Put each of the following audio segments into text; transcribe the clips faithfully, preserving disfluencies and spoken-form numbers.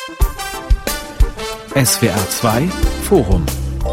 S W R zwei Forum.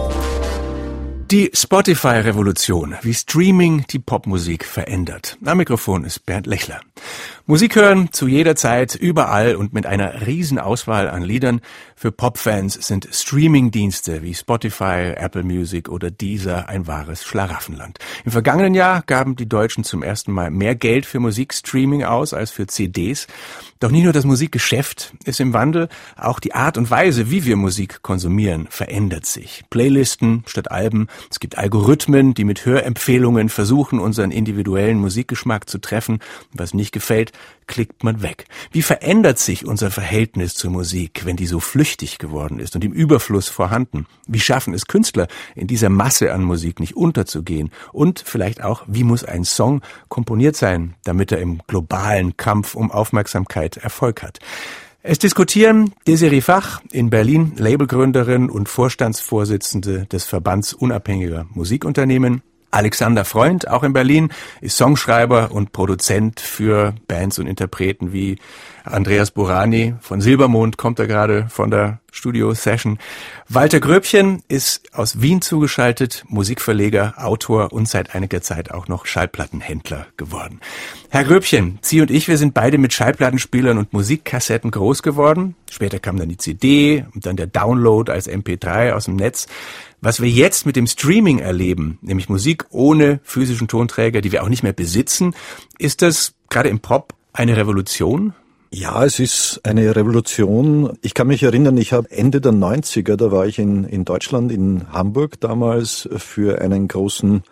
Die Spotify-Revolution, wie Streaming die Popmusik verändert. Am Mikrofon ist Bernd Lechler. Musik hören zu jeder Zeit, überall und mit einer riesen Auswahl an Liedern. Für Popfans sind Streaming-Dienste wie Spotify, Apple Music oder Deezer ein wahres Schlaraffenland. Im vergangenen Jahr gaben die Deutschen zum ersten Mal mehr Geld für Musikstreaming aus als für C Ds. Doch nicht nur das Musikgeschäft ist im Wandel, auch die Art und Weise, wie wir Musik konsumieren, verändert sich. Playlisten statt Alben, es gibt Algorithmen, die mit Hörempfehlungen versuchen, unseren individuellen Musikgeschmack zu treffen. Was nicht gefällt, klickt man weg. Wie verändert sich unser Verhältnis zur Musik, wenn die so flüchtig geworden ist und im Überfluss vorhanden? Wie schaffen es Künstler, in dieser Masse an Musik nicht unterzugehen? Und vielleicht auch, wie muss ein Song komponiert sein, damit er im globalen Kampf um Aufmerksamkeit Erfolg hat? Es diskutieren Desiree Fach in Berlin, Labelgründerin und Vorstandsvorsitzende des Verbands unabhängiger Musikunternehmen. Alexander Freund, auch in Berlin, ist Songschreiber und Produzent für Bands und Interpreten wie Andreas Burani von Silbermond, kommt er gerade von der Studio-Session. Walter Gröbchen ist aus Wien zugeschaltet, Musikverleger, Autor und seit einiger Zeit auch noch Schallplattenhändler geworden. Herr Gröbchen, Sie und ich, wir sind beide mit Schallplattenspielern und Musikkassetten groß geworden. Später kam dann die C D und dann der Download als M P drei aus dem Netz. Was wir jetzt mit dem Streaming erleben, nämlich Musik ohne physischen Tonträger, die wir auch nicht mehr besitzen, ist das gerade im Pop eine Revolution? Ja, es ist eine Revolution. Ich kann mich erinnern, ich habe Ende der neunziger, da war ich in, in Deutschland, in Hamburg damals für einen großen,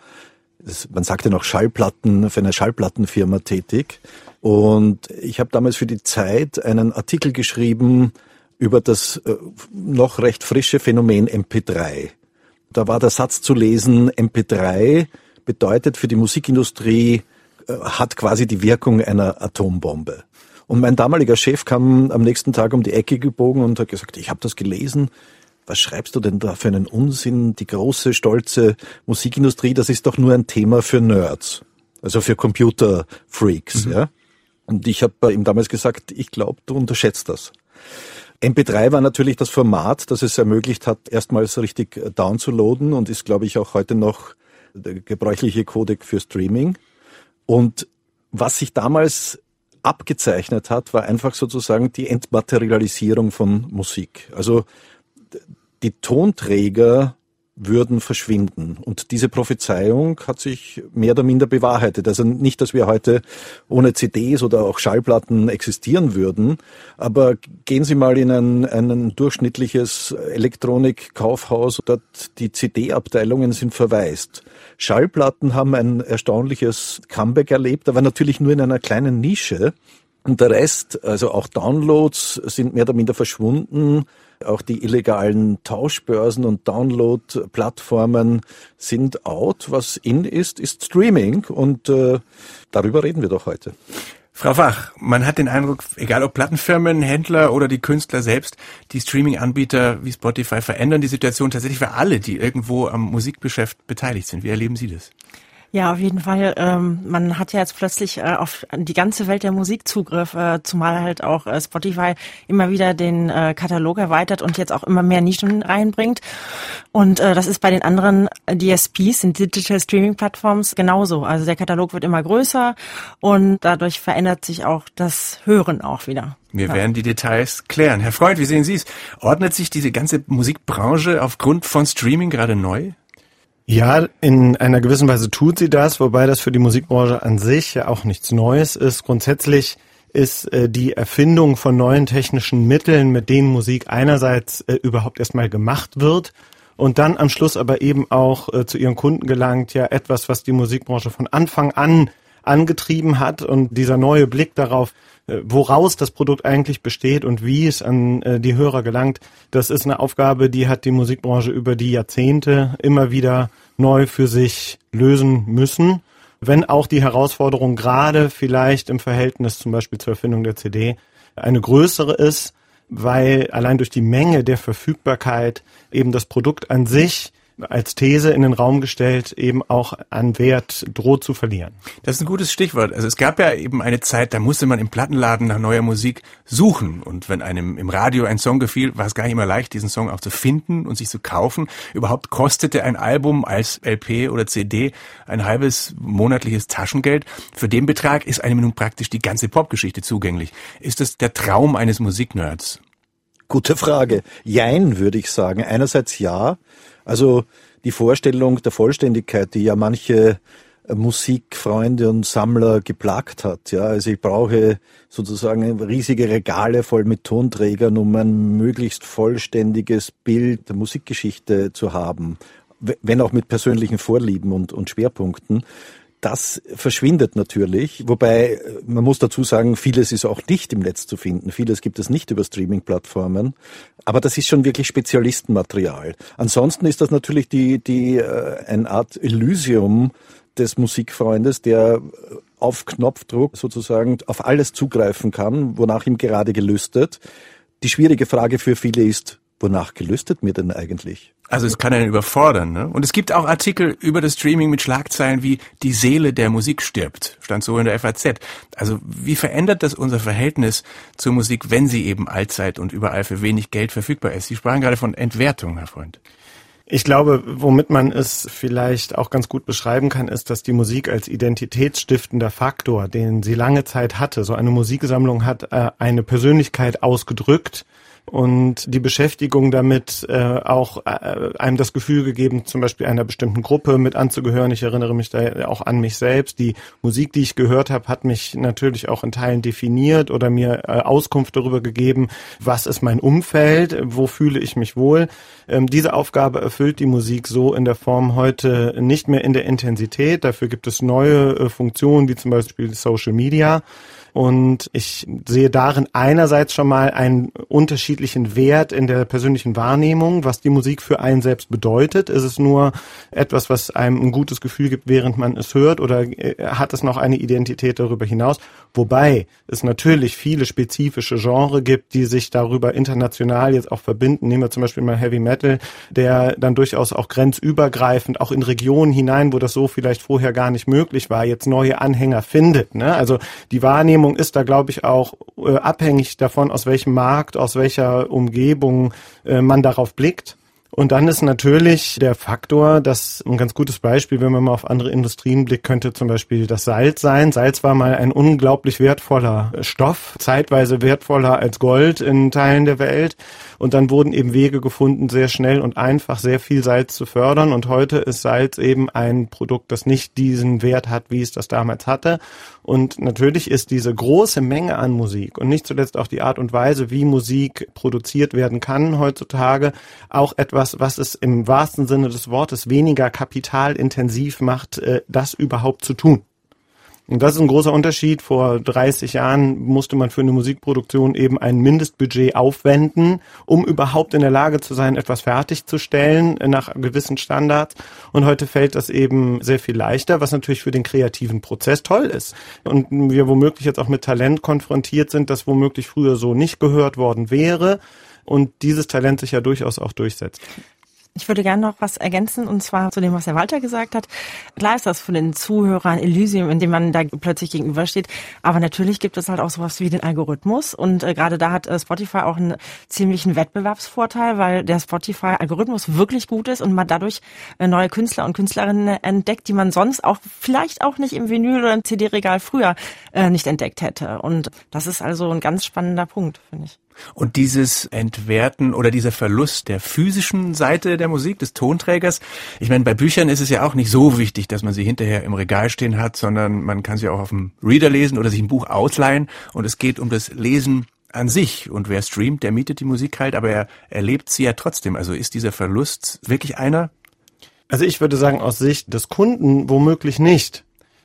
man sagte noch Schallplatten, für eine Schallplattenfirma tätig. Und ich habe damals für die Zeit einen Artikel geschrieben über das äh, noch recht frische Phänomen M P drei. Da war der Satz zu lesen, M P drei bedeutet für die Musikindustrie, äh, hat quasi die Wirkung einer Atombombe. Und mein damaliger Chef kam am nächsten Tag um die Ecke gebogen und hat gesagt, ich habe das gelesen, was schreibst du denn da für einen Unsinn? Die große, stolze Musikindustrie, das ist doch nur ein Thema für Nerds, also für Computerfreaks. Mhm. Ja? Und ich habe ihm damals gesagt, ich glaube, du unterschätzt das. M P drei war natürlich das Format, das es ermöglicht hat, erstmals richtig downzuladen und ist, glaube ich, auch heute noch der gebräuchliche Codec für Streaming. Und was sich damals abgezeichnet hat, war einfach sozusagen die Entmaterialisierung von Musik. Also die Tonträger würden verschwinden. Und diese Prophezeiung hat sich mehr oder minder bewahrheitet. Also nicht, dass wir heute ohne C Ds oder auch Schallplatten existieren würden, aber gehen Sie mal in ein, ein durchschnittliches Elektronikkaufhaus, dort die C D-Abteilungen sind verwaist. Schallplatten haben ein erstaunliches Comeback erlebt, aber natürlich nur in einer kleinen Nische. Und der Rest, also auch Downloads, sind mehr oder minder verschwunden. Auch die illegalen Tauschbörsen und Download-Plattformen sind out. Was in ist, ist Streaming und äh, darüber reden wir doch heute. Frau Fach, man hat den Eindruck, egal ob Plattenfirmen, Händler oder die Künstler selbst, die Streaming-Anbieter wie Spotify verändern die Situation tatsächlich für alle, die irgendwo am Musikgeschäft beteiligt sind. Wie erleben Sie das? Ja, auf jeden Fall. Ähm, man hat ja jetzt plötzlich äh, auf die ganze Welt der Musik Zugriff, äh, zumal halt auch äh, Spotify immer wieder den äh, Katalog erweitert und jetzt auch immer mehr Nischen reinbringt. Und äh, das ist bei den anderen D S Ps, den Digital Streaming Platforms, genauso. Also der Katalog wird immer größer und dadurch verändert sich auch das Hören auch wieder. Wir ja. werden die Details klären. Herr Freund, wie sehen Sie es? Ordnet sich diese ganze Musikbranche aufgrund von Streaming gerade neu? Ja, in einer gewissen Weise tut sie das, wobei das für die Musikbranche an sich ja auch nichts Neues ist. Grundsätzlich ist äh, die Erfindung von neuen technischen Mitteln, mit denen Musik einerseits äh, überhaupt erstmal gemacht wird und dann am Schluss aber eben auch äh, zu ihren Kunden gelangt, ja etwas, was die Musikbranche von Anfang an angetrieben hat. Und dieser neue Blick darauf, woraus das Produkt eigentlich besteht und wie es an äh, die Hörer gelangt, das ist eine Aufgabe, die hat die Musikbranche über die Jahrzehnte immer wieder neu für sich lösen müssen. Wenn auch die Herausforderung gerade vielleicht im Verhältnis zum Beispiel zur Erfindung der C D eine größere ist, weil allein durch die Menge der Verfügbarkeit eben das Produkt an sich als These in den Raum gestellt, eben auch an Wert droht zu verlieren. Das ist ein gutes Stichwort. Also es gab ja eben eine Zeit, da musste man im Plattenladen nach neuer Musik suchen. Und wenn einem im Radio ein Song gefiel, war es gar nicht immer leicht, diesen Song auch zu finden und sich zu kaufen. Überhaupt kostete ein Album als L P oder C D ein halbes monatliches Taschengeld. Für den Betrag ist einem nun praktisch die ganze Popgeschichte zugänglich. Ist das der Traum eines Musiknerds? Gute Frage. Jein, würde ich sagen. Einerseits ja. Also die Vorstellung der Vollständigkeit, die ja manche Musikfreunde und Sammler geplagt hat. Ja, also ich brauche sozusagen riesige Regale voll mit Tonträgern, um ein möglichst vollständiges Bild der Musikgeschichte zu haben, wenn auch mit persönlichen Vorlieben und, und Schwerpunkten. Das verschwindet natürlich, wobei man muss dazu sagen, vieles ist auch nicht im Netz zu finden, vieles gibt es nicht über Streaming-Plattformen, aber das ist schon wirklich Spezialistenmaterial. Ansonsten ist das natürlich die die äh, eine Art Elysium des Musikfreundes, der auf Knopfdruck sozusagen auf alles zugreifen kann, wonach ihm gerade gelüstet. Die schwierige Frage für viele ist, wonach gelüstet mir denn eigentlich? Also es kann einen überfordern, ne? Und es gibt auch Artikel über das Streaming mit Schlagzeilen wie "Die Seele der Musik stirbt", stand so in der F A Z. Also wie verändert das unser Verhältnis zur Musik, wenn sie eben allzeit und überall für wenig Geld verfügbar ist? Sie sprachen gerade von Entwertung, Herr Freund. Ich glaube, womit man es vielleicht auch ganz gut beschreiben kann, ist, dass die Musik als identitätsstiftender Faktor, den sie lange Zeit hatte, so eine Musiksammlung hat äh, eine Persönlichkeit ausgedrückt, und die Beschäftigung damit äh, auch äh, einem das Gefühl gegeben, zum Beispiel einer bestimmten Gruppe mit anzugehören. Ich erinnere mich da auch an mich selbst. Die Musik, die ich gehört habe, hat mich natürlich auch in Teilen definiert oder mir äh, Auskunft darüber gegeben, was ist mein Umfeld, wo fühle ich mich wohl. Ähm, diese Aufgabe erfüllt die Musik so in der Form heute nicht mehr in der Intensität. Dafür gibt es neue äh, Funktionen, wie zum Beispiel Social Media. Und ich sehe darin einerseits schon mal einen unterschiedlichen Wert in der persönlichen Wahrnehmung, was die Musik für einen selbst bedeutet. Ist es nur etwas, was einem ein gutes Gefühl gibt, während man es hört, oder hat es noch eine Identität darüber hinaus? Wobei es natürlich viele spezifische Genres gibt, die sich darüber international jetzt auch verbinden. Nehmen wir zum Beispiel mal Heavy Metal, der dann durchaus auch grenzübergreifend, auch in Regionen hinein, wo das so vielleicht vorher gar nicht möglich war, jetzt neue Anhänger findet, ne? Also die Wahrnehmung ist da, glaube ich, auch äh, abhängig davon, aus welchem Markt, aus welcher Umgebung äh, man darauf blickt. Und dann ist natürlich der Faktor, dass ein ganz gutes Beispiel, wenn man mal auf andere Industrien blickt, könnte zum Beispiel das Salz sein. Salz war mal ein unglaublich wertvoller Stoff, zeitweise wertvoller als Gold in Teilen der Welt. Und dann wurden eben Wege gefunden, sehr schnell und einfach sehr viel Salz zu fördern. Und heute ist Salz eben ein Produkt, das nicht diesen Wert hat, wie es das damals hatte. Und natürlich ist diese große Menge an Musik und nicht zuletzt auch die Art und Weise, wie Musik produziert werden kann heutzutage, auch etwas, was es im wahrsten Sinne des Wortes weniger kapitalintensiv macht, das überhaupt zu tun. Und das ist ein großer Unterschied. Vor dreißig Jahren musste man für eine Musikproduktion eben ein Mindestbudget aufwenden, um überhaupt in der Lage zu sein, etwas fertigzustellen nach gewissen Standards. Und heute fällt das eben sehr viel leichter, was natürlich für den kreativen Prozess toll ist. Und wir womöglich jetzt auch mit Talent konfrontiert sind, das womöglich früher so nicht gehört worden wäre. Und dieses Talent sich ja durchaus auch durchsetzt. Ich würde gerne noch was ergänzen, und zwar zu dem, was Herr Walter gesagt hat. Klar ist das für den Zuhörer ein Elysium, in dem man da plötzlich gegenübersteht. Aber natürlich gibt es halt auch sowas wie den Algorithmus. Und äh, gerade da hat äh, Spotify auch einen ziemlichen Wettbewerbsvorteil, weil der Spotify-Algorithmus wirklich gut ist und man dadurch äh, neue Künstler und Künstlerinnen entdeckt, die man sonst auch vielleicht auch nicht im Vinyl- oder im C D-Regal früher äh, nicht entdeckt hätte. Und das ist also ein ganz spannender Punkt, finde ich. Und dieses Entwerten oder dieser Verlust der physischen Seite der Musik, des Tonträgers, ich meine, bei Büchern ist es ja auch nicht so wichtig, dass man sie hinterher im Regal stehen hat, sondern man kann sie auch auf dem Reader lesen oder sich ein Buch ausleihen, und es geht um das Lesen an sich. Und wer streamt, der mietet die Musik halt, aber er erlebt sie ja trotzdem. Also ist dieser Verlust wirklich einer? Also ich würde sagen, aus Sicht des Kunden womöglich nicht.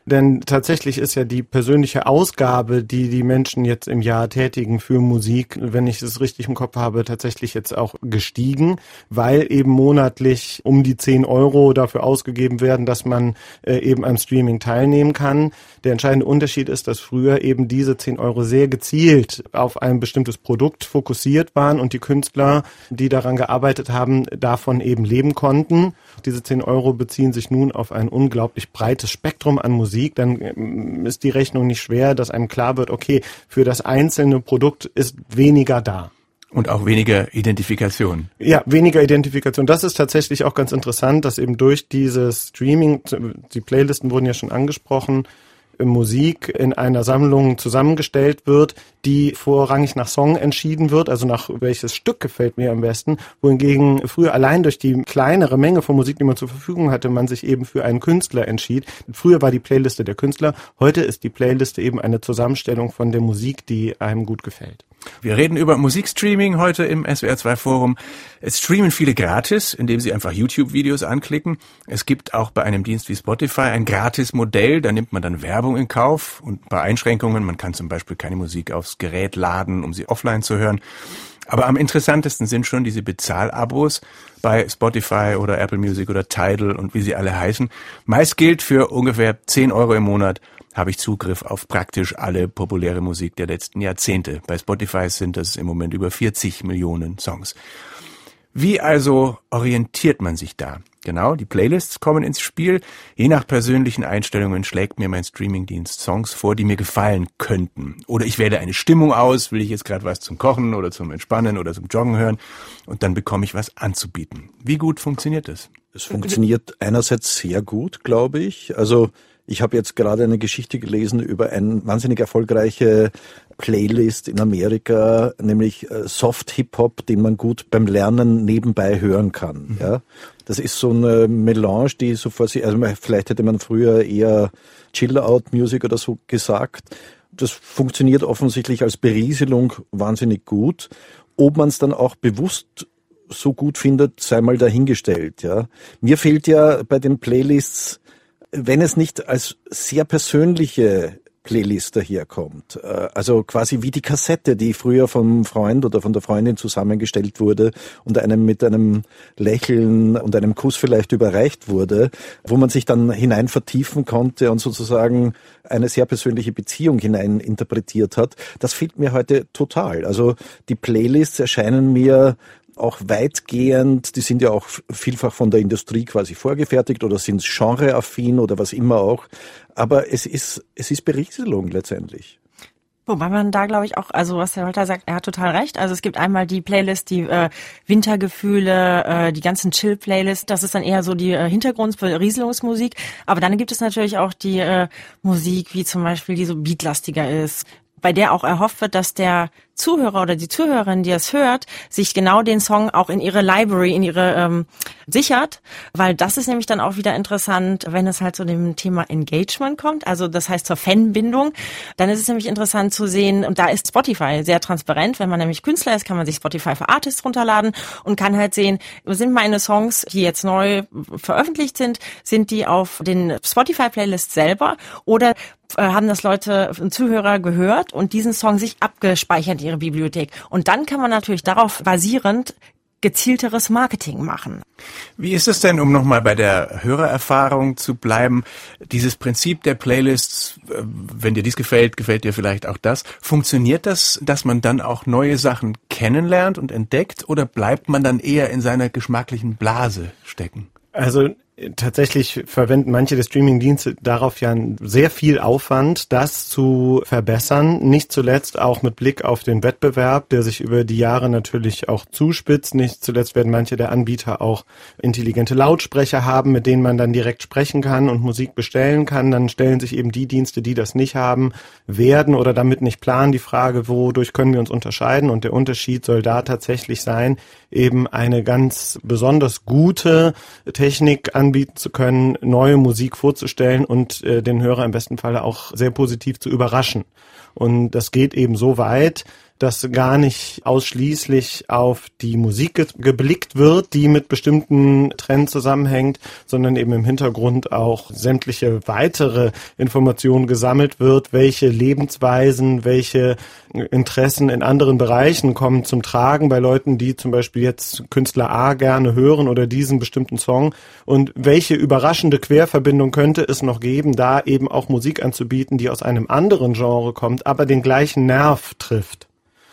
Denn tatsächlich ist ja die persönliche Ausgabe, die die Menschen jetzt im Jahr tätigen für Musik, wenn ich es richtig im Kopf habe, tatsächlich jetzt auch gestiegen, weil eben monatlich um die zehn Euro dafür ausgegeben werden, dass man äh, eben am Streaming teilnehmen kann. Der entscheidende Unterschied ist, dass früher eben diese zehn Euro sehr gezielt auf ein bestimmtes Produkt fokussiert waren und die Künstler, die daran gearbeitet haben, davon eben leben konnten. Diese zehn Euro beziehen sich nun auf ein unglaublich breites Spektrum an Musik. Dann ist die Rechnung nicht schwer, dass einem klar wird, okay, für das einzelne Produkt ist weniger da. Und auch weniger Identifikation. Ja, weniger Identifikation. Das ist tatsächlich auch ganz interessant, dass eben durch dieses Streaming, die Playlisten wurden ja schon angesprochen, Musik in einer Sammlung zusammengestellt wird, die vorrangig nach Song entschieden wird, also nach welches Stück gefällt mir am besten, wohingegen früher allein durch die kleinere Menge von Musik, die man zur Verfügung hatte, man sich eben für einen Künstler entschied. Früher war die Playliste der Künstler, heute ist die Playliste eben eine Zusammenstellung von der Musik, die einem gut gefällt. Wir reden über Musikstreaming heute im S W R zwei Forum. Es streamen viele gratis, indem sie einfach YouTube-Videos anklicken. Es gibt auch bei einem Dienst wie Spotify ein Gratis-Modell, da nimmt man dann Werbung in Kauf und bei Einschränkungen, man kann zum Beispiel keine Musik aufs Gerät laden, um sie offline zu hören. Aber am interessantesten sind schon diese Bezahlabos bei Spotify oder Apple Music oder Tidal und wie sie alle heißen. Meist gilt, für ungefähr zehn Euro im Monat habe ich Zugriff auf praktisch alle populäre Musik der letzten Jahrzehnte. Bei Spotify sind das im Moment über vierzig Millionen Songs. Wie also orientiert man sich da? Genau, die Playlists kommen ins Spiel. Je nach persönlichen Einstellungen schlägt mir mein Streamingdienst Songs vor, die mir gefallen könnten. Oder ich wähle eine Stimmung aus, will ich jetzt gerade was zum Kochen oder zum Entspannen oder zum Joggen hören, und dann bekomme ich was anzubieten. Wie gut funktioniert das? Es funktioniert einerseits sehr gut, glaube ich. Also ich habe jetzt gerade eine Geschichte gelesen über eine wahnsinnig erfolgreiche Playlist in Amerika, nämlich Soft-Hip-Hop, den man gut beim Lernen nebenbei hören kann. Mhm. Ja, das ist so eine Melange, die so vor sich, also vielleicht hätte man früher eher Chill-Out-Music oder so gesagt. Das funktioniert offensichtlich als Berieselung wahnsinnig gut. Ob man es dann auch bewusst so gut findet, sei mal dahingestellt. Ja, mir fehlt ja bei den Playlists, wenn es nicht als sehr persönliche Playlist daherkommt, also quasi wie die Kassette, die früher vom Freund oder von der Freundin zusammengestellt wurde und einem mit einem Lächeln und einem Kuss vielleicht überreicht wurde, wo man sich dann hinein vertiefen konnte und sozusagen eine sehr persönliche Beziehung hinein interpretiert hat. Das fehlt mir heute total. Also die Playlists erscheinen mir auch weitgehend, die sind ja auch vielfach von der Industrie quasi vorgefertigt oder sind genreaffin oder was immer auch. Aber es ist, es ist Berieselung letztendlich. Wobei man da, glaube ich, auch, also was Herr Holter sagt, er hat total recht. Also es gibt einmal die Playlist, die äh, Wintergefühle, äh, die ganzen Chill-Playlists, das ist dann eher so die äh, Hintergrundberieselungsmusik. Aber dann gibt es natürlich auch die äh, Musik, wie zum Beispiel, die so beatlastiger ist, bei der auch erhofft wird, dass der Zuhörer oder die Zuhörerin, die es hört, sich genau den Song auch in ihre Library, in ihre ähm, sichert, weil das ist nämlich dann auch wieder interessant, wenn es halt zu dem Thema Engagement kommt, also das heißt zur Fanbindung, dann ist es nämlich interessant zu sehen, und da ist Spotify sehr transparent, wenn man nämlich Künstler ist, kann man sich Spotify für Artists runterladen und kann halt sehen, sind meine Songs, die jetzt neu veröffentlicht sind, sind die auf den Spotify-Playlists selber oder haben das Leute, Zuhörer gehört und diesen Song sich abgespeichert in ihre Bibliothek. Und dann kann man natürlich darauf basierend gezielteres Marketing machen. Wie ist es denn, um nochmal bei der Hörererfahrung zu bleiben, dieses Prinzip der Playlists, wenn dir dies gefällt, gefällt dir vielleicht auch das, funktioniert das, dass man dann auch neue Sachen kennenlernt und entdeckt, oder bleibt man dann eher in seiner geschmacklichen Blase stecken? Also tatsächlich verwenden manche der Streaming-Dienste darauf ja sehr viel Aufwand, das zu verbessern. Nicht zuletzt auch mit Blick auf den Wettbewerb, der sich über die Jahre natürlich auch zuspitzt. Nicht zuletzt werden manche der Anbieter auch intelligente Lautsprecher haben, mit denen man dann direkt sprechen kann und Musik bestellen kann. Dann stellen sich eben die Dienste, die das nicht haben, werden oder damit nicht planen, die Frage, wodurch können wir uns unterscheiden? Und der Unterschied soll da tatsächlich sein, eben eine ganz besonders gute Technik anbieten zu können, neue Musik vorzustellen und äh, den Hörer im besten Falle auch sehr positiv zu überraschen. Und das geht eben so weit, dass gar nicht ausschließlich auf die Musik ge- geblickt wird, die mit bestimmten Trends zusammenhängt, sondern eben im Hintergrund auch sämtliche weitere Informationen gesammelt wird, welche Lebensweisen, welche Interessen in anderen Bereichen kommen zum Tragen bei Leuten, die zum Beispiel jetzt Künstler A gerne hören oder diesen bestimmten Song, und welche überraschende Querverbindung könnte es noch geben, da eben auch Musik anzubieten, die aus einem anderen Genre kommt, aber den gleichen Nerv trifft.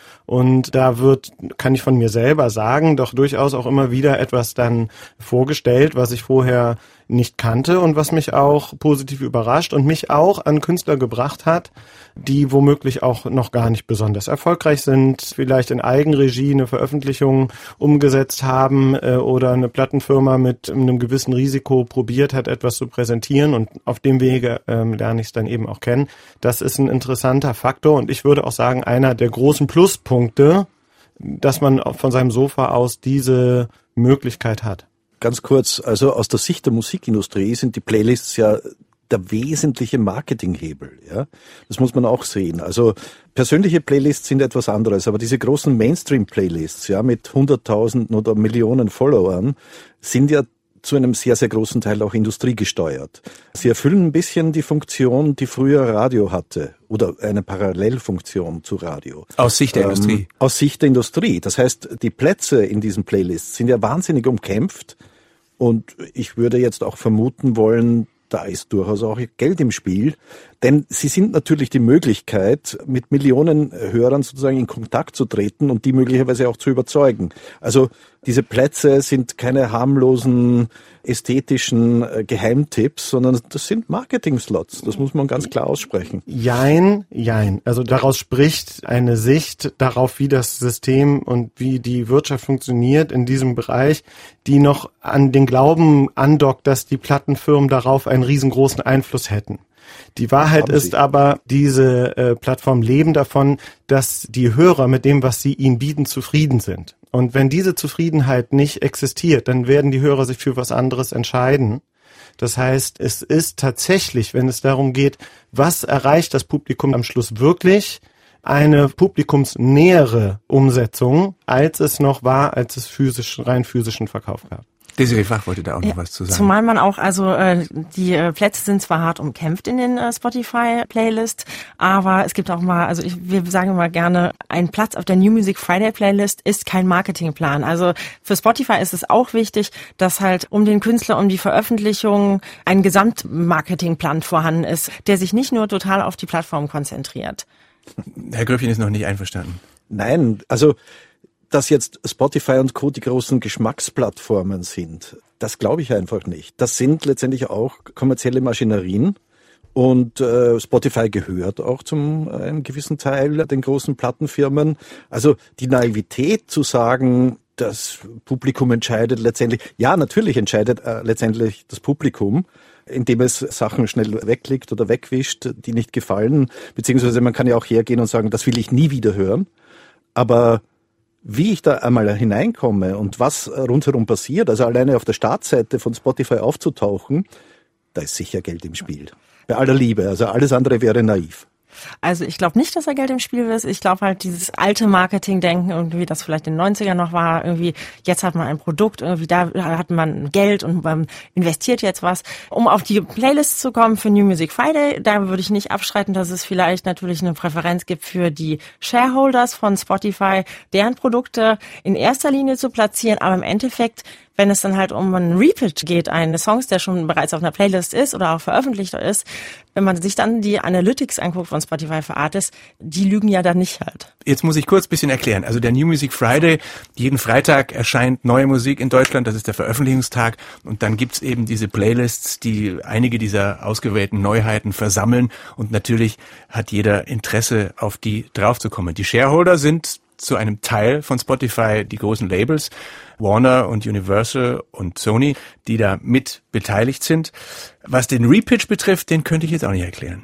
Und da wird, kann ich von mir selber sagen, doch durchaus auch immer wieder etwas dann vorgestellt, was ich vorher nicht kannte und was mich auch positiv überrascht und mich auch an Künstler gebracht hat, die womöglich auch noch gar nicht besonders erfolgreich sind, vielleicht in Eigenregie eine Veröffentlichung umgesetzt haben äh, oder eine Plattenfirma mit einem gewissen Risiko probiert hat, etwas zu präsentieren, und auf dem Wege ähm, lerne ich es dann eben auch kennen. Das ist ein interessanter Faktor und ich würde auch sagen, einer der großen Pluspunkte, dass man von seinem Sofa aus diese Möglichkeit hat. Ganz kurz, also aus der Sicht der Musikindustrie sind die Playlists ja der wesentliche Marketinghebel, ja. Das muss man auch sehen. Also persönliche Playlists sind etwas anderes, aber diese großen Mainstream-Playlists, ja, mit hunderttausenden oder Millionen Followern, sind ja zu einem sehr, sehr großen Teil auch industriegesteuert. Sie erfüllen ein bisschen die Funktion, die früher Radio hatte, oder eine Parallelfunktion zu Radio. Aus Sicht der ähm, Industrie. Aus Sicht der Industrie. Das heißt, die Plätze in diesen Playlists sind ja wahnsinnig umkämpft, und ich würde jetzt auch vermuten wollen, da ist durchaus auch Geld im Spiel, denn sie sind natürlich die Möglichkeit, mit Millionen Hörern sozusagen in Kontakt zu treten und die möglicherweise auch zu überzeugen. Also diese Plätze sind keine harmlosen ästhetischen Geheimtipps, sondern das sind Marketing-Slots. Das muss man ganz klar aussprechen. Jein, jein. Also daraus spricht eine Sicht darauf, wie das System und wie die Wirtschaft funktioniert in diesem Bereich, die noch an den Glauben andockt, dass die Plattenfirmen darauf einen riesengroßen Einfluss hätten. Die Wahrheit ist aber, diese äh, Plattformen leben davon, dass die Hörer mit dem, was sie ihnen bieten, zufrieden sind. Und wenn diese Zufriedenheit nicht existiert, dann werden die Hörer sich für was anderes entscheiden. Das heißt, es ist tatsächlich, wenn es darum geht, was erreicht das Publikum am Schluss wirklich, eine publikumsnähere Umsetzung, als es noch war, als es physisch, rein physischen Verkauf gab. Desiree Fach wollte da auch noch ja, was zu sagen. Zumal man auch, also äh, die äh, Plätze sind zwar hart umkämpft in den äh, Spotify-Playlist, aber es gibt auch mal, also ich, wir sagen immer gerne, ein Platz auf der New Music Friday Playlist ist kein Marketingplan. Also für Spotify ist es auch wichtig, dass halt um den Künstler, um die Veröffentlichung ein Gesamtmarketingplan vorhanden ist, der sich nicht nur total auf die Plattform konzentriert. Herr Gröfchen ist noch nicht einverstanden. Nein, also dass jetzt Spotify und Co. die großen Geschmacksplattformen sind, das glaube ich einfach nicht. Das sind letztendlich auch kommerzielle Maschinerien, und äh, Spotify gehört auch zum äh, einem gewissen Teil den großen Plattenfirmen. Also die Naivität zu sagen, das Publikum entscheidet letztendlich, ja, natürlich entscheidet äh, letztendlich das Publikum, indem es Sachen schnell wegklickt oder wegwischt, die nicht gefallen, beziehungsweise man kann ja auch hergehen und sagen, das will ich nie wieder hören, aber wie ich da einmal hineinkomme und was rundherum passiert, also alleine auf der Startseite von Spotify aufzutauchen, da ist sicher Geld im Spiel. Bei aller Liebe, also alles andere wäre naiv. Also ich glaube nicht, dass da Geld im Spiel ist. Ich glaube halt dieses alte Marketing-Denken, irgendwie, das vielleicht in den neunzigern noch war, irgendwie, jetzt hat man ein Produkt, irgendwie da hat man Geld und man investiert jetzt was. Um auf die Playlist zu kommen für New Music Friday, da würde ich nicht abstreiten, dass es vielleicht natürlich eine Präferenz gibt für die Shareholders von Spotify, deren Produkte in erster Linie zu platzieren, aber im Endeffekt, wenn es dann halt um einen Repitch geht, eines Songs, der schon bereits auf einer Playlist ist oder auch veröffentlicht ist, wenn man sich dann die Analytics anguckt von Spotify für Artists, die lügen ja dann nicht halt. Jetzt muss ich kurz ein bisschen erklären. Also der New Music Friday, jeden Freitag erscheint neue Musik in Deutschland, das ist der Veröffentlichungstag, und dann gibt's eben diese Playlists, die einige dieser ausgewählten Neuheiten versammeln, und natürlich hat jeder Interesse, auf die draufzukommen. Die Shareholder sind zu einem Teil von Spotify die großen Labels, Warner und Universal und Sony, die da mit beteiligt sind. Was den Repitch betrifft, den könnte ich jetzt auch nicht erklären.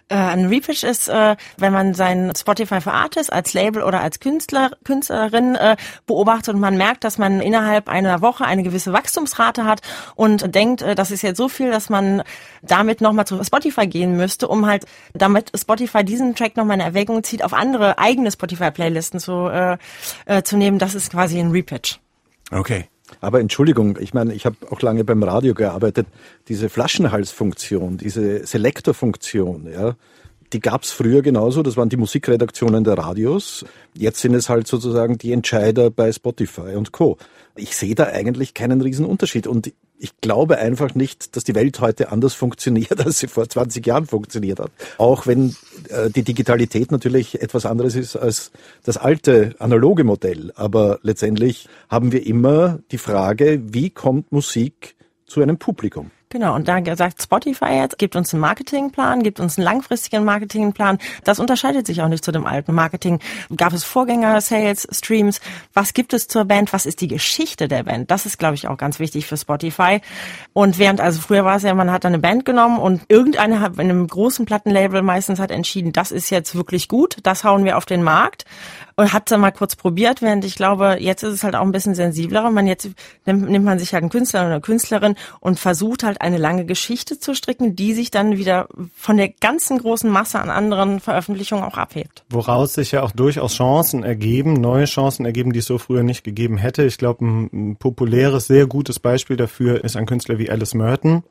Ein Repitch ist, äh, wenn man seinen Spotify for Artists als Label oder als Künstler, Künstlerin äh, beobachtet und man merkt, dass man innerhalb einer Woche eine gewisse Wachstumsrate hat und denkt, äh, das ist jetzt so viel, dass man damit nochmal zu Spotify gehen müsste, um halt, damit Spotify diesen Track nochmal in Erwägung zieht, auf andere eigene Spotify-Playlisten zu, äh, äh, zu nehmen. Das ist quasi ein Repitch. Okay. Aber Entschuldigung, ich meine, ich habe auch lange beim Radio gearbeitet. Diese Flaschenhalsfunktion, diese Selektorfunktion, ja, die gab's früher genauso. Das waren die Musikredaktionen der Radios. Jetzt sind es halt sozusagen die Entscheider bei Spotify und Co. Ich sehe da eigentlich keinen riesen Unterschied und ich glaube einfach nicht, dass die Welt heute anders funktioniert, als sie vor zwanzig Jahren funktioniert hat. Auch wenn äh, die Digitalität natürlich etwas anderes ist als das alte analoge Modell. Aber letztendlich haben wir immer die Frage, wie kommt Musik zu einem Publikum? Genau, und da sagt Spotify jetzt, gibt uns einen Marketingplan, gibt uns einen langfristigen Marketingplan. Das unterscheidet sich auch nicht zu dem alten Marketing. Gab es Vorgänger, Sales, Streams? Was gibt es zur Band? Was ist die Geschichte der Band? Das ist, glaube ich, auch ganz wichtig für Spotify. Und während, also früher war es ja, man hat eine Band genommen und irgendeine hat in einem großen Plattenlabel meistens hat entschieden, das ist jetzt wirklich gut, das hauen wir auf den Markt. Und hat es dann mal kurz probiert, während ich glaube, jetzt ist es halt auch ein bisschen sensibler. Man jetzt nimmt, nimmt man sich halt einen Künstler oder eine Künstlerin und versucht halt eine lange Geschichte zu stricken, die sich dann wieder von der ganzen großen Masse an anderen Veröffentlichungen auch abhebt. Woraus sich ja auch durchaus Chancen ergeben, neue Chancen ergeben, die es so früher nicht gegeben hätte. Ich glaube, ein, ein populäres, sehr gutes Beispiel dafür ist ein Künstler wie Alice Merton,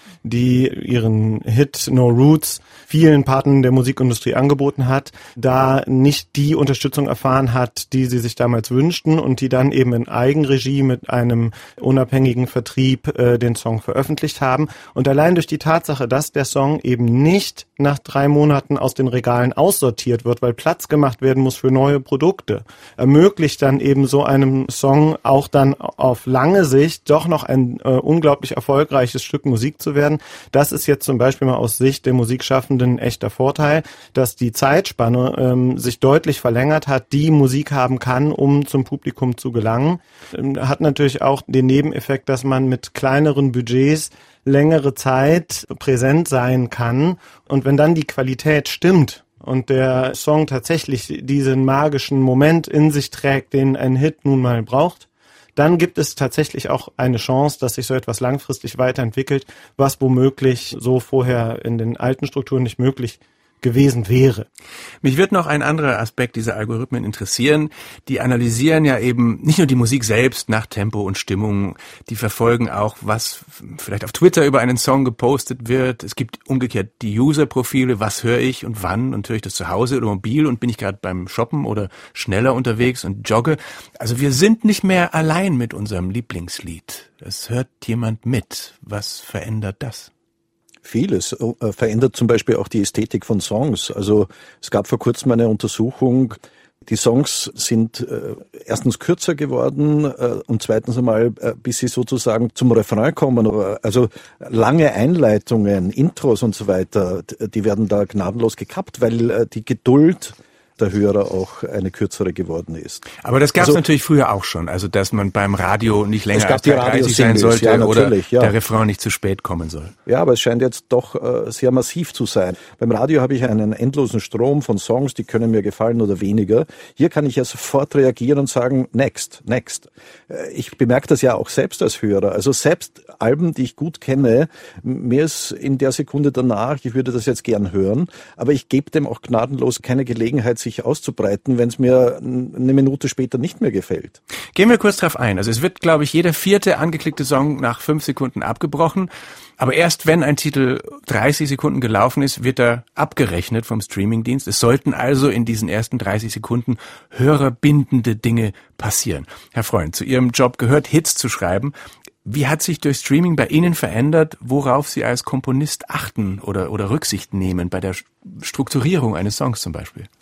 die ihren Hit No Roots vielen Partnern der Musikindustrie angeboten hat, da nicht die Unterstützung erfahren hat, die sie sich damals wünschten und die dann eben in Eigenregie mit einem unabhängigen Vertrieb äh, den Song veröffentlicht haben. Und allein durch die Tatsache, dass der Song eben nicht nach drei Monaten aus den Regalen aussortiert wird, weil Platz gemacht werden muss für neue Produkte, ermöglicht dann eben so einem Song auch dann auf lange Sicht doch noch ein äh, unglaublich erfolgreiches Stück Musik zu werden. Das ist jetzt zum Beispiel mal aus Sicht der Musikschaffenden ein echter Vorteil, dass die Zeitspanne ähm, sich deutlich verlängert hat, die Musik haben kann, um zum Publikum zu gelangen. Ähm, hat natürlich auch den Nebeneffekt, dass man mit kleineren Budgets längere Zeit präsent sein kann. Und wenn dann die Qualität stimmt und der Song tatsächlich diesen magischen Moment in sich trägt, den ein Hit nun mal braucht, dann gibt es tatsächlich auch eine Chance, dass sich so etwas langfristig weiterentwickelt, was womöglich so vorher in den alten Strukturen nicht möglich gewesen wäre. Mich wird noch ein anderer Aspekt dieser Algorithmen interessieren. Die analysieren ja eben nicht nur die Musik selbst nach Tempo und Stimmung, die verfolgen auch, was vielleicht auf Twitter über einen Song gepostet wird. Es gibt umgekehrt die User-Profile, was höre ich und wann und höre ich das zu Hause oder mobil und bin ich gerade beim Shoppen oder schneller unterwegs und jogge. Also wir sind nicht mehr allein mit unserem Lieblingslied. Es hört jemand mit. Was verändert das? Vieles äh, verändert zum Beispiel auch die Ästhetik von Songs. Also es gab vor kurzem eine Untersuchung, die Songs sind äh, erstens kürzer geworden äh, und zweitens einmal, äh, bis sie sozusagen zum Refrain kommen. Also lange Einleitungen, Intros und so weiter, die werden da gnadenlos gekappt, weil äh, die Geduld der Hörer auch eine kürzere geworden ist. Aber das gab es also, natürlich früher auch schon, also dass man beim Radio nicht länger als drei dreißig sein sollte ja, oder ja. der Refrain nicht zu spät kommen soll. Ja, aber es scheint jetzt doch äh, sehr massiv zu sein. Beim Radio habe ich einen endlosen Strom von Songs, die können mir gefallen oder weniger. Hier kann ich ja sofort reagieren und sagen, next, next. Äh, ich bemerke das ja auch selbst als Hörer. Also selbst Alben, die ich gut kenne, mir ist in der Sekunde danach, ich würde das jetzt gern hören, aber ich gebe dem auch gnadenlos keine Gelegenheit, sich auszubreiten, wenn es mir eine Minute später nicht mehr gefällt. Gehen wir kurz drauf ein. Also es wird, glaube ich, jeder vierte angeklickte Song nach fünf Sekunden abgebrochen. Aber erst wenn ein Titel dreißig Sekunden gelaufen ist, wird er abgerechnet vom Streamingdienst. Es sollten also in diesen ersten dreißig Sekunden hörerbindende Dinge passieren. Herr Freund, zu Ihrem Job gehört, Hits zu schreiben. Wie hat sich durch Streaming bei Ihnen verändert, worauf Sie als Komponist achten oder, oder Rücksicht nehmen bei der Strukturierung eines Songs zum Beispiel?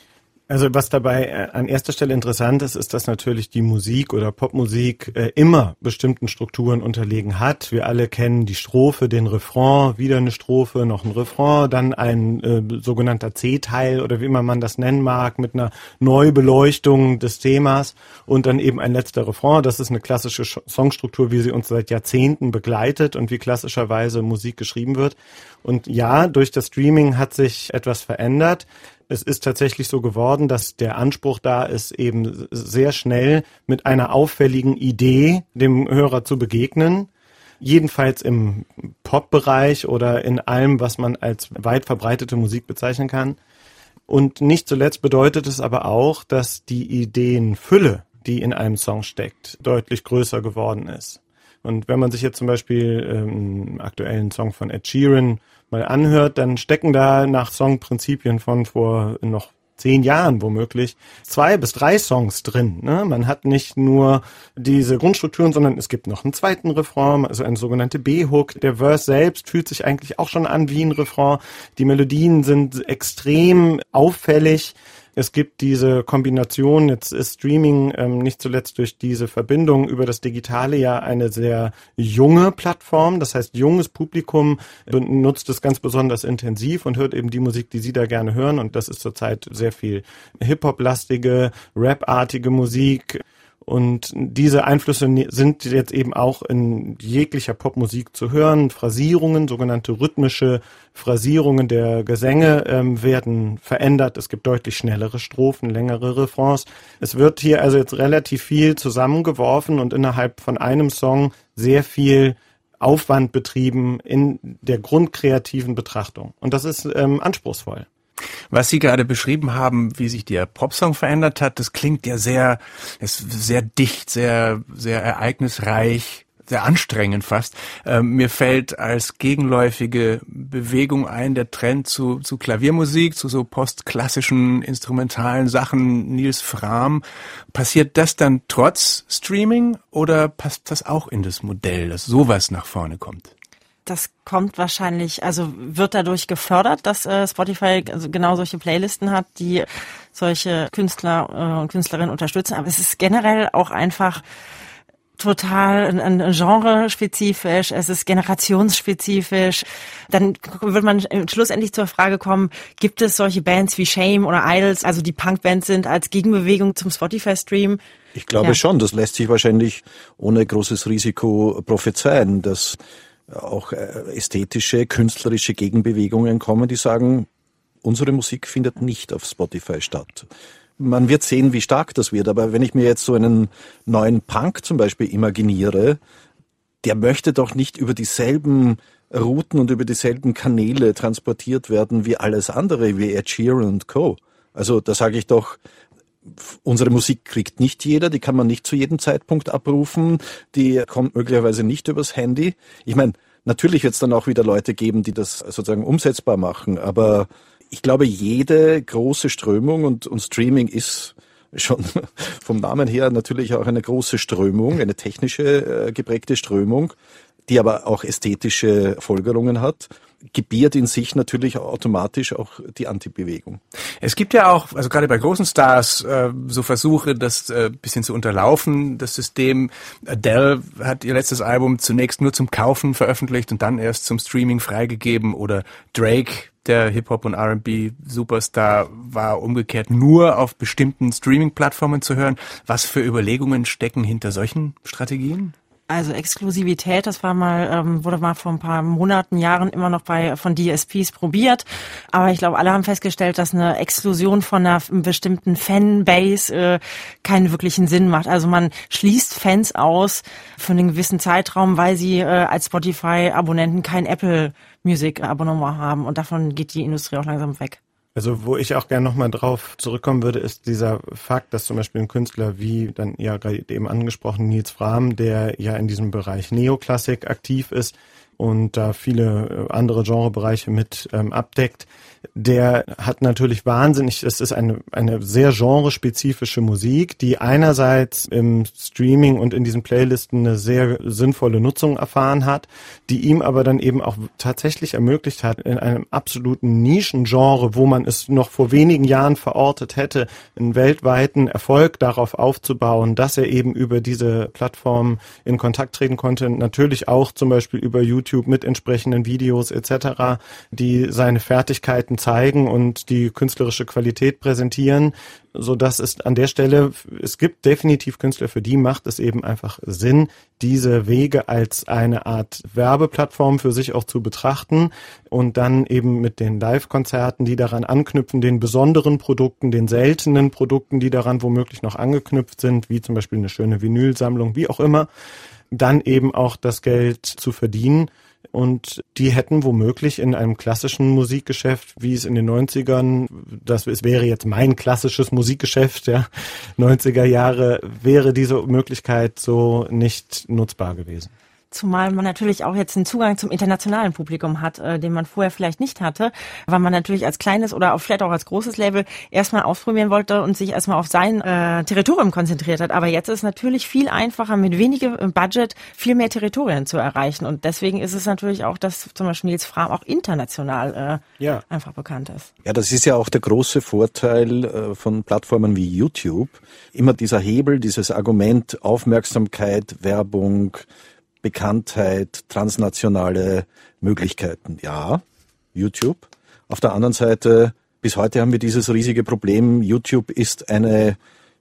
Also was dabei an erster Stelle interessant ist, ist, dass natürlich die Musik oder Popmusik äh, immer bestimmten Strukturen unterlegen hat. Wir alle kennen die Strophe, den Refrain, wieder eine Strophe, noch ein Refrain, dann ein äh, sogenannter C-Teil oder wie immer man das nennen mag, mit einer Neubeleuchtung des Themas und dann eben ein letzter Refrain. Das ist eine klassische Songstruktur, wie sie uns seit Jahrzehnten begleitet und wie klassischerweise Musik geschrieben wird. Und ja, durch das Streaming hat sich etwas verändert. Es ist tatsächlich so geworden, dass der Anspruch da ist, eben sehr schnell mit einer auffälligen Idee dem Hörer zu begegnen. Jedenfalls im Pop-Bereich oder in allem, was man als weit verbreitete Musik bezeichnen kann. Und nicht zuletzt bedeutet es aber auch, dass die Ideenfülle, die in einem Song steckt, deutlich größer geworden ist. Und wenn man sich jetzt zum Beispiel einen aktuellen Song von Ed Sheeran mal anhört, dann stecken da nach Songprinzipien von vor noch zehn Jahren womöglich zwei bis drei Songs drin. Ne? Man hat nicht nur diese Grundstrukturen, sondern es gibt noch einen zweiten Refrain, also eine sogenannte B-Hook. Der Verse selbst fühlt sich eigentlich auch schon an wie ein Refrain. Die Melodien sind extrem auffällig. Es gibt diese Kombination, jetzt ist Streaming ähm, nicht zuletzt durch diese Verbindung über das Digitale ja eine sehr junge Plattform. Das heißt, junges Publikum nutzt es ganz besonders intensiv und hört eben die Musik, die sie da gerne hören. Und das ist zurzeit sehr viel Hip-Hop-lastige, Rap-artige Musik. Und diese Einflüsse sind jetzt eben auch in jeglicher Popmusik zu hören. Phrasierungen, sogenannte rhythmische Phrasierungen der Gesänge ähm, werden verändert. Es gibt deutlich schnellere Strophen, längere Refrains. Es wird hier also jetzt relativ viel zusammengeworfen und innerhalb von einem Song sehr viel Aufwand betrieben in der grundkreativen Betrachtung. Und das ist ähm, anspruchsvoll. Was Sie gerade beschrieben haben, wie sich der Popsong verändert hat, das klingt ja sehr, ist sehr dicht, sehr, sehr ereignisreich, sehr anstrengend fast. Ähm, mir fällt als gegenläufige Bewegung ein der Trend zu, zu Klaviermusik, zu so postklassischen instrumentalen Sachen, Nils Frahm. Passiert das dann trotz Streaming oder passt das auch in das Modell, dass sowas nach vorne kommt? Das kommt wahrscheinlich, also wird dadurch gefördert, dass äh, Spotify also genau solche Playlisten hat, die solche Künstler äh, und Künstlerinnen unterstützen. Aber es ist generell auch einfach total ein, ein genre-spezifisch, es ist generationsspezifisch. Dann wird man schlussendlich zur Frage kommen, gibt es solche Bands wie Shame oder Idols, also die Punkbands sind, als Gegenbewegung zum Spotify-Stream? Ich glaube ja. schon, das lässt sich wahrscheinlich ohne großes Risiko prophezeien, dass auch ästhetische, künstlerische Gegenbewegungen kommen, die sagen, unsere Musik findet nicht auf Spotify statt. Man wird sehen, wie stark das wird, aber wenn ich mir jetzt so einen neuen Punk zum Beispiel imaginiere, der möchte doch nicht über dieselben Routen und über dieselben Kanäle transportiert werden wie alles andere, wie Ed Sheeran und Co. Also da sage ich doch, unsere Musik kriegt nicht jeder, die kann man nicht zu jedem Zeitpunkt abrufen, die kommt möglicherweise nicht übers Handy. Ich meine, natürlich wird es dann auch wieder Leute geben, die das sozusagen umsetzbar machen, aber ich glaube, jede große Strömung und, und Streaming ist schon vom Namen her natürlich auch eine große Strömung, eine technische äh, geprägte Strömung, die aber auch ästhetische Folgerungen hat, gebiert in sich natürlich automatisch auch die Antibewegung. Es gibt ja auch, also gerade bei großen Stars, äh, so Versuche, das äh, bisschen zu unterlaufen. Das System, Adele hat ihr letztes Album zunächst nur zum Kaufen veröffentlicht und dann erst zum Streaming freigegeben. Oder Drake, der Hip-Hop- und R and B-Superstar, war umgekehrt nur auf bestimmten Streaming-Plattformen zu hören. Was für Überlegungen stecken hinter solchen Strategien? Also Exklusivität, das war mal, ähm, wurde mal vor ein paar Monaten, Jahren immer noch bei von D S Ps probiert. Aber ich glaube, alle haben festgestellt, dass eine Exklusion von einer bestimmten Fanbase äh, keinen wirklichen Sinn macht. Also man schließt Fans aus für einen gewissen Zeitraum, weil sie äh, als Spotify-Abonnenten kein Apple Music-Abonnement haben. Und davon geht die Industrie auch langsam weg. Also wo ich auch gerne nochmal drauf zurückkommen würde, ist dieser Fakt, dass zum Beispiel ein Künstler wie dann ja gerade eben angesprochen Nils Frahm, der ja in diesem Bereich Neoklassik aktiv ist, und da viele andere Genrebereiche mit ähm, abdeckt. Der hat natürlich wahnsinnig, es ist eine eine sehr genrespezifische Musik, die einerseits im Streaming und in diesen Playlisten eine sehr sinnvolle Nutzung erfahren hat, die ihm aber dann eben auch tatsächlich ermöglicht hat, in einem absoluten Nischengenre, wo man es noch vor wenigen Jahren verortet hätte, einen weltweiten Erfolg darauf aufzubauen, dass er eben über diese Plattform in Kontakt treten konnte, natürlich auch zum Beispiel über YouTube mit entsprechenden Videos et cetera, die seine Fertigkeiten zeigen und die künstlerische Qualität präsentieren, so dass es an der Stelle, es gibt definitiv Künstler, für die macht es eben einfach Sinn, diese Wege als eine Art Werbeplattform für sich auch zu betrachten und dann eben mit den Live-Konzerten, die daran anknüpfen, den besonderen Produkten, den seltenen Produkten, die daran womöglich noch angeknüpft sind, wie zum Beispiel eine schöne Vinylsammlung, wie auch immer, dann eben auch das Geld zu verdienen. Und die hätten womöglich in einem klassischen Musikgeschäft, wie es in den neunzigern, das es wäre jetzt mein klassisches Musikgeschäft, ja, neunziger Jahre, wäre diese Möglichkeit so nicht nutzbar gewesen. Zumal man natürlich auch jetzt einen Zugang zum internationalen Publikum hat, äh, den man vorher vielleicht nicht hatte, weil man natürlich als kleines oder auch vielleicht auch als großes Label erstmal ausprobieren wollte und sich erstmal auf sein äh, Territorium konzentriert hat. Aber jetzt ist es natürlich viel einfacher, mit wenigem Budget viel mehr Territorien zu erreichen. Und deswegen ist es natürlich auch, dass zum Beispiel Nils Frahm auch international äh, ja. einfach bekannt ist. Ja, das ist ja auch der große Vorteil äh, von Plattformen wie YouTube. Immer dieser Hebel, dieses Argument Aufmerksamkeit, Werbung, Bekanntheit, transnationale Möglichkeiten. Ja, YouTube. Auf der anderen Seite, bis heute haben wir dieses riesige Problem, YouTube ist eine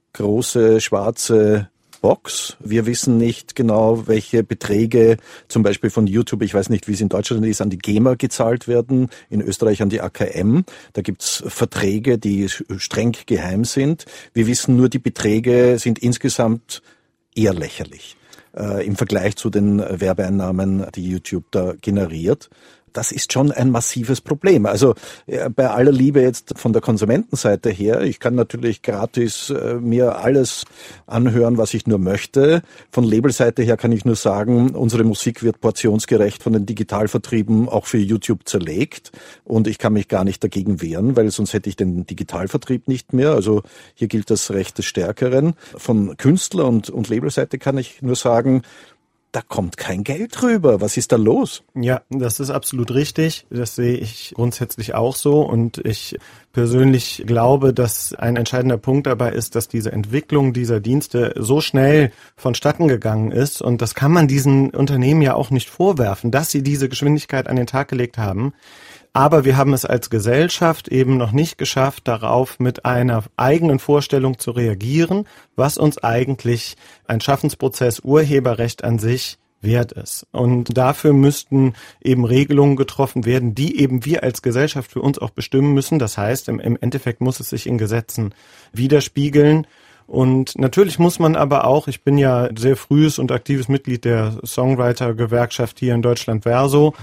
große schwarze Box. Wir wissen nicht genau, welche Beträge zum Beispiel von YouTube, ich weiß nicht, wie es in Deutschland ist, an die GEMA gezahlt werden, in Österreich an die A K M. Da gibt's Verträge, die streng geheim sind. Wir wissen nur, die Beträge sind insgesamt eher lächerlich äh, im Vergleich zu den Werbeeinnahmen, die YouTube da generiert. Das ist schon ein massives Problem. Also äh, bei aller Liebe jetzt von der Konsumentenseite her, ich kann natürlich gratis äh, mir alles anhören, was ich nur möchte. Von Labelseite her kann ich nur sagen, unsere Musik wird portionsgerecht von den Digitalvertrieben auch für YouTube zerlegt. Und ich kann mich gar nicht dagegen wehren, weil sonst hätte ich den Digitalvertrieb nicht mehr. Also hier gilt das Recht des Stärkeren. Von Künstler- und, und Labelseite kann ich nur sagen, da kommt kein Geld rüber. Was ist da los? Ja, das ist absolut richtig. Das sehe ich grundsätzlich auch so. Und ich persönlich glaube, dass ein entscheidender Punkt dabei ist, dass diese Entwicklung dieser Dienste so schnell vonstatten gegangen ist. Und das kann man diesen Unternehmen ja auch nicht vorwerfen, dass sie diese Geschwindigkeit an den Tag gelegt haben. Aber wir haben es als Gesellschaft eben noch nicht geschafft, darauf mit einer eigenen Vorstellung zu reagieren, was uns eigentlich ein Schaffensprozess Urheberrecht an sich wert ist. Und dafür müssten eben Regelungen getroffen werden, die eben wir als Gesellschaft für uns auch bestimmen müssen. Das heißt, im, im Endeffekt muss es sich in Gesetzen widerspiegeln. Und natürlich muss man aber auch, ich bin ja sehr frühes und aktives Mitglied der Songwriter-Gewerkschaft hier in Deutschland Verso,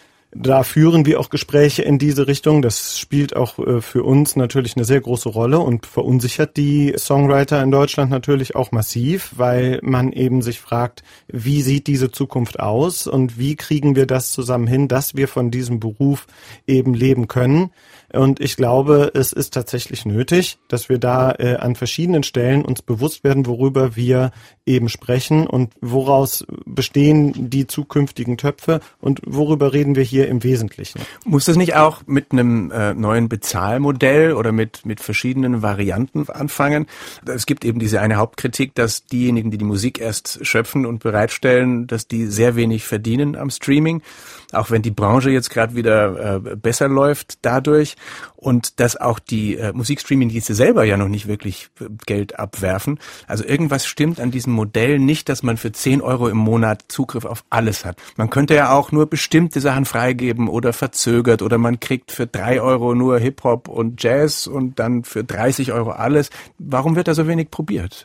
da führen wir auch Gespräche in diese Richtung. Das spielt auch äh, für uns natürlich eine sehr große Rolle und verunsichert die Songwriter in Deutschland natürlich auch massiv, weil man eben sich fragt, wie sieht diese Zukunft aus und wie kriegen wir das zusammen hin, dass wir von diesem Beruf eben leben können. Und ich glaube, es ist tatsächlich nötig, dass wir da äh, an verschiedenen Stellen uns bewusst werden, worüber wir eben sprechen und woraus bestehen die zukünftigen Töpfe und worüber reden wir hier im Wesentlichen. Muss das nicht auch mit einem äh, neuen Bezahlmodell oder mit mit verschiedenen Varianten anfangen? Es gibt eben diese eine Hauptkritik, dass diejenigen, die die Musik erst schöpfen und bereitstellen, dass die sehr wenig verdienen am Streaming, auch wenn die Branche jetzt gerade wieder äh, besser läuft dadurch. Und dass auch die äh, Musikstreaming-Dienste selber ja noch nicht wirklich Geld abwerfen. Also irgendwas stimmt an diesem Modell nicht, dass man für zehn Euro im Monat Zugriff auf alles hat. Man könnte ja auch nur bestimmte Sachen freigeben oder verzögert oder man kriegt für drei Euro nur Hip-Hop und Jazz und dann für dreißig Euro alles. Warum wird da so wenig probiert?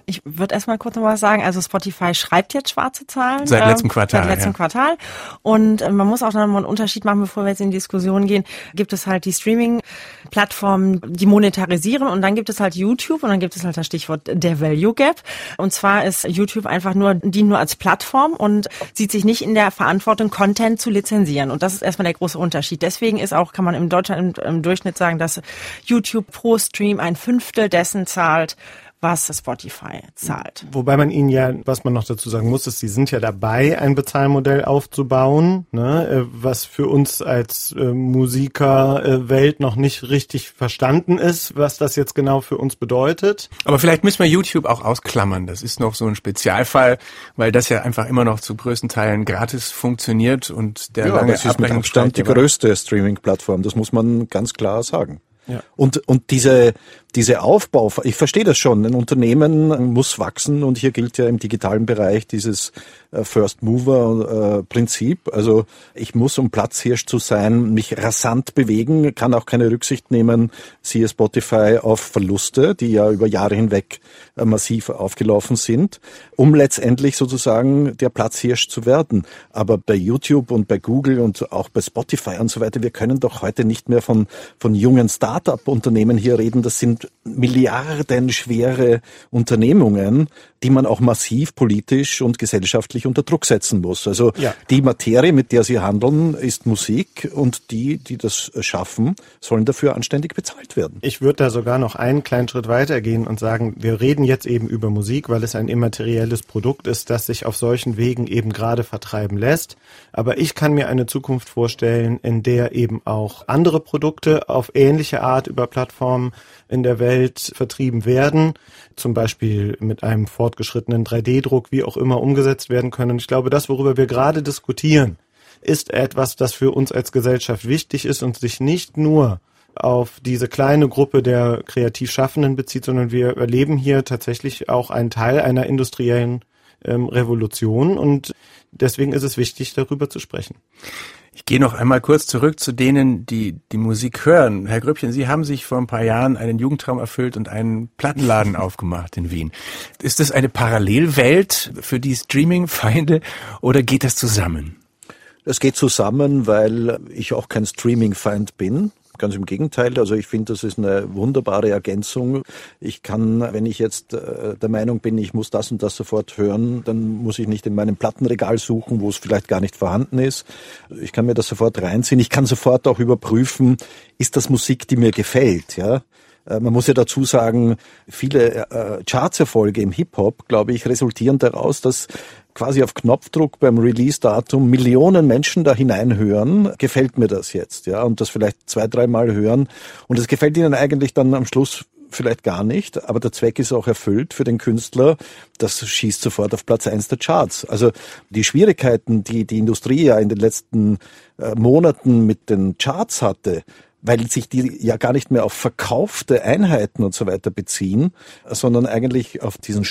Ich würde erstmal kurz noch was sagen. Also Spotify schreibt jetzt schwarze Zahlen. Seit letztem Quartal. Seit letztem ja. Quartal. Und äh, man muss auch noch mal einen Unterschied machen, bevor wir jetzt in die Diskussion gehen. Gibt es halt die Streaming-Plattformen, die monetarisieren, und dann gibt es halt YouTube, und dann gibt es halt das Stichwort der Value Gap. Und zwar ist YouTube einfach nur, dient nur als Plattform und sieht sich nicht in der Verantwortung, Content zu lizenzieren. Und das ist erstmal der große Unterschied. Deswegen ist auch, kann man in Deutschland im, im Durchschnitt sagen, dass YouTube pro Stream ein Fünftel dessen zahlt, was Spotify zahlt. Wobei man ihnen ja, was man noch dazu sagen muss, ist, sie sind ja dabei, ein Bezahlmodell aufzubauen, ne, was für uns als äh, Musikerwelt äh, noch nicht richtig verstanden ist, was das jetzt genau für uns bedeutet. Aber vielleicht müssen wir YouTube auch ausklammern. Das ist noch so ein Spezialfall, weil das ja einfach immer noch zu größten Teilen gratis funktioniert und der ja, lange es ist mit Abstand die größte Streaming-Plattform. Das muss man ganz klar sagen. Ja. Und, und diese, diese Aufbau, ich verstehe das schon, ein Unternehmen muss wachsen, und hier gilt ja im digitalen Bereich dieses First Mover Prinzip. Also ich muss, um Platzhirsch zu sein, mich rasant bewegen, kann auch keine Rücksicht nehmen, siehe Spotify, auf Verluste, die ja über Jahre hinweg massiv aufgelaufen sind, um letztendlich sozusagen der Platzhirsch zu werden. Aber bei YouTube und bei Google und auch bei Spotify und so weiter, wir können doch heute nicht mehr von, von jungen Start-up-Unternehmen hier reden. Das sind milliardenschwere Unternehmungen, die man auch massiv politisch und gesellschaftlich unter Druck setzen muss. Also ja. Die Materie, mit der sie handeln, ist Musik, und die, die das schaffen, sollen dafür anständig bezahlt werden. Ich würde da sogar noch einen kleinen Schritt weitergehen und sagen, wir reden jetzt eben über Musik, weil es ein immaterielles Produkt ist, das sich auf solchen Wegen eben gerade vertreiben lässt. Aber ich kann mir eine Zukunft vorstellen, in der eben auch andere Produkte auf ähnliche Art über Plattformen in der Welt vertrieben werden, zum Beispiel mit einem fortgeschrittenen drei D Druck, wie auch immer, umgesetzt werden können. Und ich glaube, das, worüber wir gerade diskutieren, ist etwas, das für uns als Gesellschaft wichtig ist und sich nicht nur auf diese kleine Gruppe der kreativ Schaffenden bezieht, sondern wir erleben hier tatsächlich auch einen Teil einer industriellen ähm, Revolution, und deswegen ist es wichtig, darüber zu sprechen. Ich gehe noch einmal kurz zurück zu denen, die die Musik hören. Herr Grübchen, Sie haben sich vor ein paar Jahren einen Jugendtraum erfüllt und einen Plattenladen aufgemacht in Wien. Ist das eine Parallelwelt für die Streaming-Feinde, oder geht das zusammen? Es geht zusammen, weil ich auch kein Streaming-Feind bin. Ganz im Gegenteil, also ich finde, das ist eine wunderbare Ergänzung. Ich kann, wenn ich jetzt äh, der Meinung bin, ich muss das und das sofort hören, dann muss ich nicht in meinem Plattenregal suchen, wo es vielleicht gar nicht vorhanden ist. Ich kann mir das sofort reinziehen. Ich kann sofort auch überprüfen, ist das Musik, die mir gefällt, ja? Man muss ja dazu sagen, viele äh, Chartserfolge im Hip-Hop, glaube ich, resultieren daraus, dass quasi auf Knopfdruck beim Release-Datum Millionen Menschen da hineinhören, gefällt mir das jetzt, ja, und das vielleicht zwei, dreimal hören, und es gefällt ihnen eigentlich dann am Schluss vielleicht gar nicht, aber der Zweck ist auch erfüllt für den Künstler, das schießt sofort auf Platz eins der Charts. Also die Schwierigkeiten, die die Industrie ja in den letzten äh, Monaten mit den Charts hatte, weil sich die ja gar nicht mehr auf verkaufte Einheiten und so weiter beziehen, sondern eigentlich auf diesen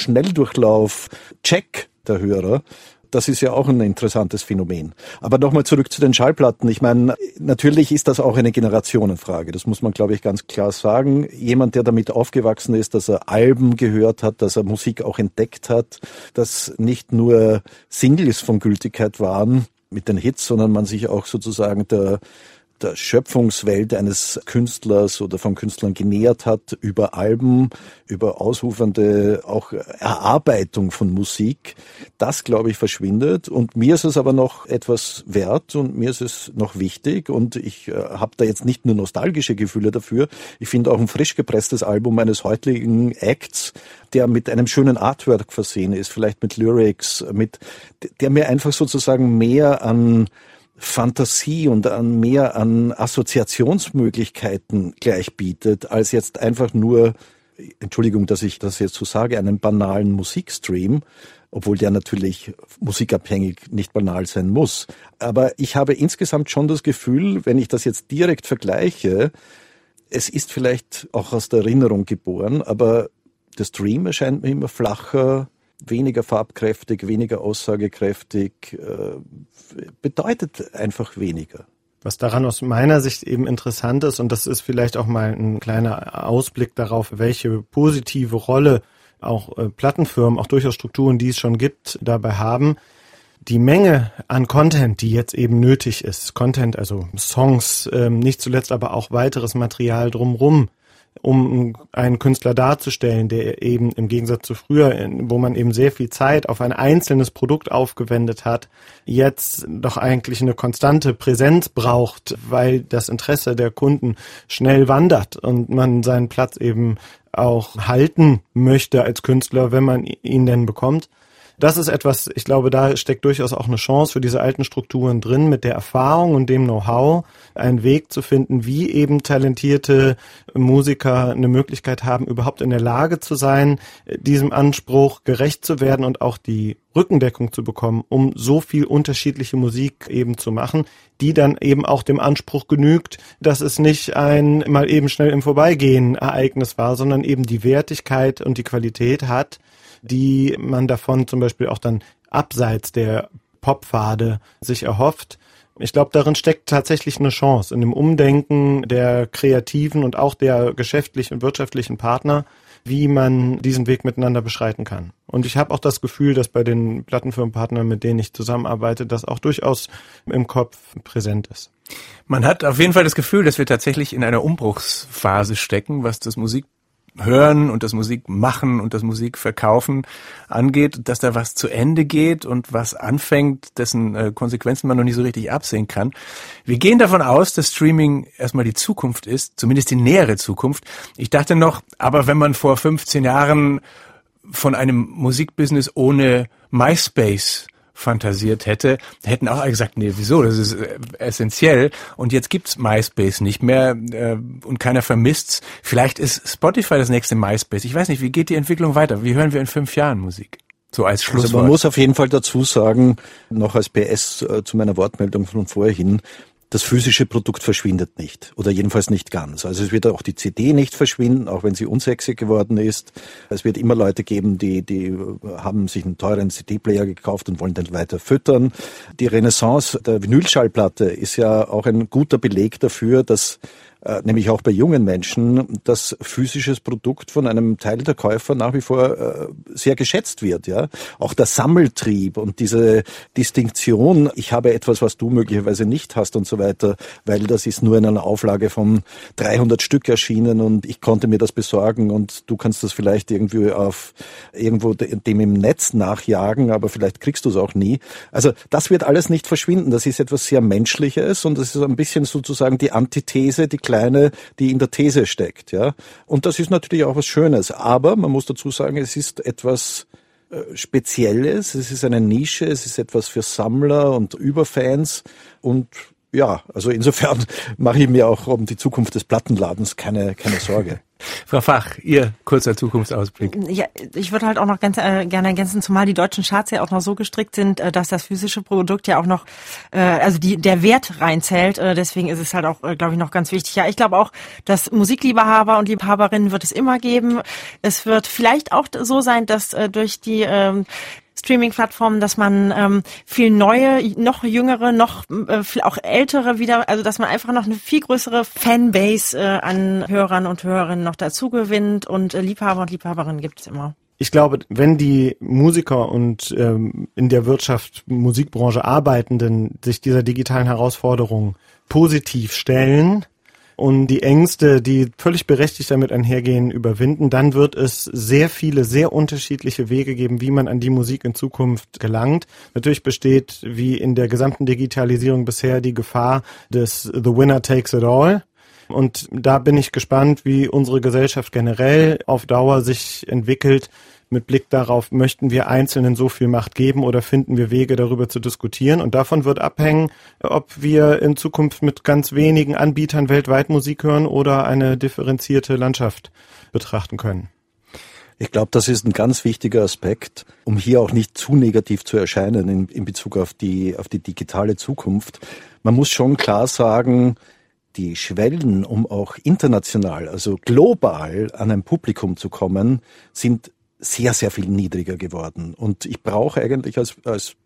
Schnelldurchlauf-Check der Hörer. Das ist ja auch ein interessantes Phänomen. Aber nochmal zurück zu den Schallplatten. Ich meine, natürlich ist das auch eine Generationenfrage. Das muss man, glaube ich, ganz klar sagen. Jemand, der damit aufgewachsen ist, dass er Alben gehört hat, dass er Musik auch entdeckt hat, dass nicht nur Singles von Gültigkeit waren mit den Hits, sondern man sich auch sozusagen der der Schöpfungswelt eines Künstlers oder von Künstlern genähert hat, über Alben, über ausufernde auch Erarbeitung von Musik. Das, glaube ich, verschwindet. Und mir ist es aber noch etwas wert, und mir ist es noch wichtig, und ich äh, habe da jetzt nicht nur nostalgische Gefühle dafür. Ich finde auch ein frisch gepresstes Album eines heutigen Acts, der mit einem schönen Artwork versehen ist, vielleicht mit Lyrics, mit der mir einfach sozusagen mehr an Fantasie und an mehr an Assoziationsmöglichkeiten gleich bietet, als jetzt einfach nur, Entschuldigung, dass ich das jetzt so sage, einen banalen Musikstream, obwohl der natürlich musikabhängig nicht banal sein muss. Aber ich habe insgesamt schon das Gefühl, wenn ich das jetzt direkt vergleiche, es ist vielleicht auch aus der Erinnerung geboren, aber der Stream erscheint mir immer flacher, weniger farbkräftig, weniger aussagekräftig, äh, bedeutet einfach weniger. Was daran aus meiner Sicht eben interessant ist, und das ist vielleicht auch mal ein kleiner Ausblick darauf, welche positive Rolle auch äh, Plattenfirmen, auch durchaus Strukturen, die es schon gibt, dabei haben. Die Menge an Content, die jetzt eben nötig ist, Content, also Songs, ähm, nicht zuletzt aber auch weiteres Material drumherum, um einen Künstler darzustellen, der eben im Gegensatz zu früher, wo man eben sehr viel Zeit auf ein einzelnes Produkt aufgewendet hat, jetzt doch eigentlich eine konstante Präsenz braucht, weil das Interesse der Kunden schnell wandert und man seinen Platz eben auch halten möchte als Künstler, wenn man ihn denn bekommt. Das ist etwas, ich glaube, da steckt durchaus auch eine Chance für diese alten Strukturen drin, mit der Erfahrung und dem Know-how einen Weg zu finden, wie eben talentierte Musiker eine Möglichkeit haben, überhaupt in der Lage zu sein, diesem Anspruch gerecht zu werden und auch die Rückendeckung zu bekommen, um so viel unterschiedliche Musik eben zu machen, die dann eben auch dem Anspruch genügt, dass es nicht ein mal eben schnell im Vorbeigehen Ereignis war, sondern eben die Wertigkeit und die Qualität hat, die man davon zum Beispiel auch dann abseits der Poppfade sich erhofft. Ich glaube, darin steckt tatsächlich eine Chance, in dem Umdenken der kreativen und auch der geschäftlichen und wirtschaftlichen Partner, wie man diesen Weg miteinander beschreiten kann. Und ich habe auch das Gefühl, dass bei den Plattenfirmenpartnern, mit denen ich zusammenarbeite, das auch durchaus im Kopf präsent ist. Man hat auf jeden Fall das Gefühl, dass wir tatsächlich in einer Umbruchsphase stecken, was das Musik Hören und das Musikmachen und das Musikverkaufen angeht, dass da was zu Ende geht und was anfängt, dessen äh, Konsequenzen man noch nicht so richtig absehen kann. Wir gehen davon aus, dass Streaming erstmal die Zukunft ist, zumindest die nähere Zukunft. Ich dachte noch, aber wenn man vor fünfzehn Jahren von einem Musikbusiness ohne MySpace fantasiert hätte, hätten auch alle gesagt, nee, wieso, das ist äh, essentiell. Und jetzt gibt's MySpace nicht mehr äh, und keiner vermisst's. Vielleicht ist Spotify das nächste MySpace. Ich weiß nicht, wie geht die Entwicklung weiter? Wie hören wir in fünf Jahren Musik? So als Schlusswort. Also man muss auf jeden Fall dazu sagen, noch als P S äh, zu meiner Wortmeldung von vorhin, das physische Produkt verschwindet nicht oder jedenfalls nicht ganz. Also es wird auch die C D nicht verschwinden, auch wenn sie unsexy geworden ist. Es wird immer Leute geben, die die haben sich einen teuren C D-Player gekauft und wollen den weiter füttern. Die Renaissance der Vinylschallplatte ist ja auch ein guter Beleg dafür, dass äh, nämlich auch bei jungen Menschen das physisches Produkt von einem Teil der Käufer nach wie vor äh, sehr geschätzt wird. Ja, auch der Sammeltrieb und diese Distinktion, ich habe etwas, was du möglicherweise nicht hast und so weiter, weil das ist nur in einer Auflage von dreihundert Stück erschienen und ich konnte mir das besorgen und du kannst das vielleicht irgendwie auf irgendwo dem im Netz nachjagen, aber vielleicht kriegst du es auch nie. Also das wird alles nicht verschwinden. Das ist etwas sehr Menschliches und das ist ein bisschen sozusagen die Antithese, die kleine, die in der These steckt. Ja, und das ist natürlich auch was Schönes. Aber man muss dazu sagen, es ist etwas Spezielles, es ist eine Nische, es ist etwas für Sammler und Überfans und ja, also insofern mache ich mir auch um die Zukunft des Plattenladens keine keine Sorge. Frau Fach, Ihr kurzer Zukunftsausblick. Ja, ich würde halt auch noch ganz äh, gerne ergänzen, zumal die deutschen Charts ja auch noch so gestrickt sind, äh, dass das physische Produkt ja auch noch, äh, also die der Wert reinzählt. Äh, deswegen ist es halt auch, äh, glaube ich, noch ganz wichtig. Ja, ich glaube auch, dass Musikliebhaber und Liebhaberinnen wird es immer geben. Es wird vielleicht auch so sein, dass äh, durch die ähm, Streaming-Plattformen, dass man ähm, viel neue, noch jüngere, noch äh, viel auch ältere wieder, also dass man einfach noch eine viel größere Fanbase äh, an Hörern und Hörerinnen noch dazu gewinnt und äh, Liebhaber und Liebhaberinnen gibt es immer. Ich glaube, wenn die Musiker und ähm, in der Wirtschaft, Musikbranche Arbeitenden sich dieser digitalen Herausforderung positiv stellen und die Ängste, die völlig berechtigt damit einhergehen, überwinden, dann wird es sehr viele, sehr unterschiedliche Wege geben, wie man an die Musik in Zukunft gelangt. Natürlich besteht, wie in der gesamten Digitalisierung bisher, die Gefahr des The Winner Takes It All. Und da bin ich gespannt, wie unsere Gesellschaft generell auf Dauer sich entwickelt. Mit Blick darauf, möchten wir Einzelnen so viel Macht geben oder finden wir Wege, darüber zu diskutieren. Und davon wird abhängen, ob wir in Zukunft mit ganz wenigen Anbietern weltweit Musik hören oder eine differenzierte Landschaft betrachten können. Ich glaube, das ist ein ganz wichtiger Aspekt, um hier auch nicht zu negativ zu erscheinen in, in Bezug auf die, auf die digitale Zukunft. Man muss schon klar sagen, die Schwellen, um auch international, also global an ein Publikum zu kommen, sind sehr, sehr viel niedriger geworden. Und ich brauche eigentlich als, als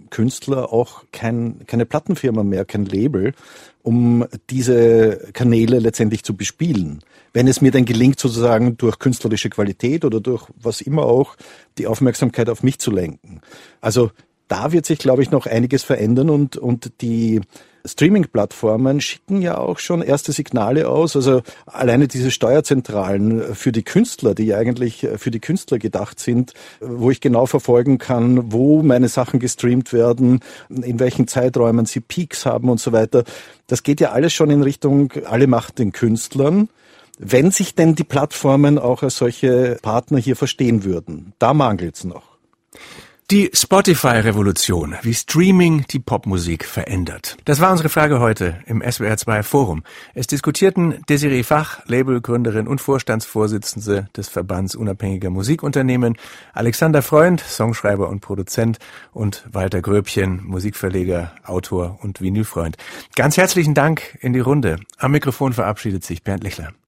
Künstler auch kein, keine Plattenfirma mehr, kein Label, um diese Kanäle letztendlich zu bespielen. Wenn es mir dann gelingt, sozusagen durch künstlerische Qualität oder durch was immer auch, die Aufmerksamkeit auf mich zu lenken. Also da wird sich, glaube ich, noch einiges verändern und, und die Streaming-Plattformen schicken ja auch schon erste Signale aus. Also alleine diese Steuerzentralen für die Künstler, die eigentlich für die Künstler gedacht sind, wo ich genau verfolgen kann, wo meine Sachen gestreamt werden, in welchen Zeiträumen sie Peaks haben und so weiter. Das geht ja alles schon in Richtung alle Macht den Künstlern. Wenn sich denn die Plattformen auch als solche Partner hier verstehen würden, da mangelt's noch. Die Spotify-Revolution, wie Streaming die Popmusik verändert. Das war unsere Frage heute im S W R zwei Forum. Es diskutierten Desiree Fach, Labelgründerin und Vorstandsvorsitzende des Verbands unabhängiger Musikunternehmen, Alexander Freund, Songschreiber und Produzent, und Walter Gröbchen, Musikverleger, Autor und Vinylfreund. Ganz herzlichen Dank in die Runde. Am Mikrofon verabschiedet sich Bernd Lechler.